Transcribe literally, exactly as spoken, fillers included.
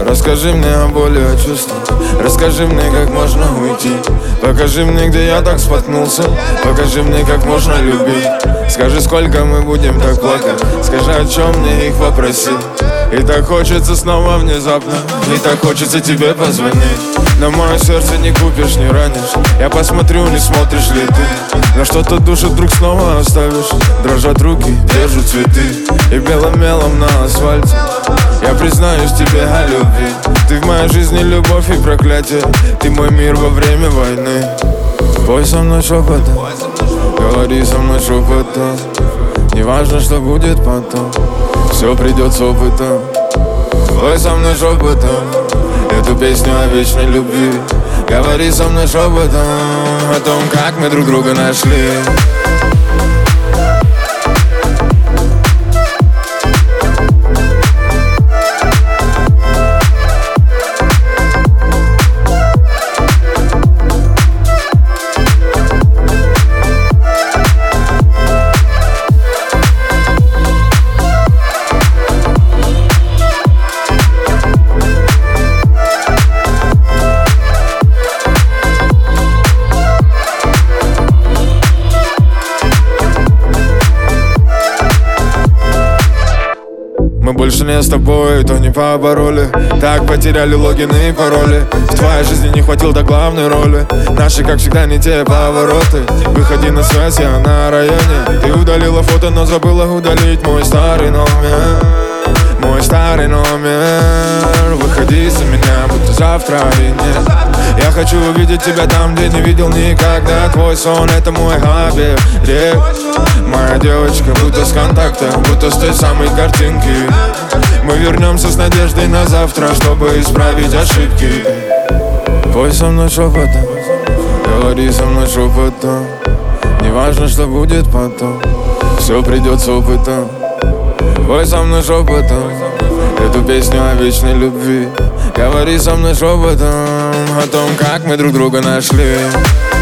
Расскажи мне о боли, о чувствах. Расскажи мне, как можно уйти. Покажи мне, где я так споткнулся. Покажи мне, как можно любить. Скажи, сколько мы будем так плакать. Скажи, о чем мне их попросить. И так хочется снова внезапно. И так хочется тебе позвонить. Но мое сердце не купишь, не ранишь. Я посмотрю, не смотришь ли ты. Но что-то душу вдруг снова оставишь. Дрожат руки, держу цветы. И белым мелом на асфальте я признаюсь тебе о любви. Ты в моей жизни любовь и проклятие. Ты мой мир во время войны. Пой со мной шепотом, говори со мной шепотом. Не важно, что будет потом, все придет с опытом. Пой со мной шепотом эту песню о вечной любви. Говори со мной шепотом о том, как мы друг друга нашли. Мы больше не с тобой, то не побороли. Так потеряли логины и пароли. В твоей жизни не хватило до главной роли. Наши, как всегда, не те повороты. Выходи на связь, я на районе. Ты удалила фото, но забыла удалить мой старый номер. Мой старый номер. Выходи за меня, будто завтра и нет. Я хочу увидеть тебя там, где не видел никогда. Твой сон — это мой хобби. Моя девочка, будто с контакта, будто с той самой картинки. Мы вернемся с надеждой на завтра, чтобы исправить ошибки. Пой со мной шепотом, говори со мной шепотом. Не важно, что будет потом, все придет с опытом. Пой со мной шепотом эту песню о вечной любви. Говори со мной шепотом о том, как мы друг друга нашли.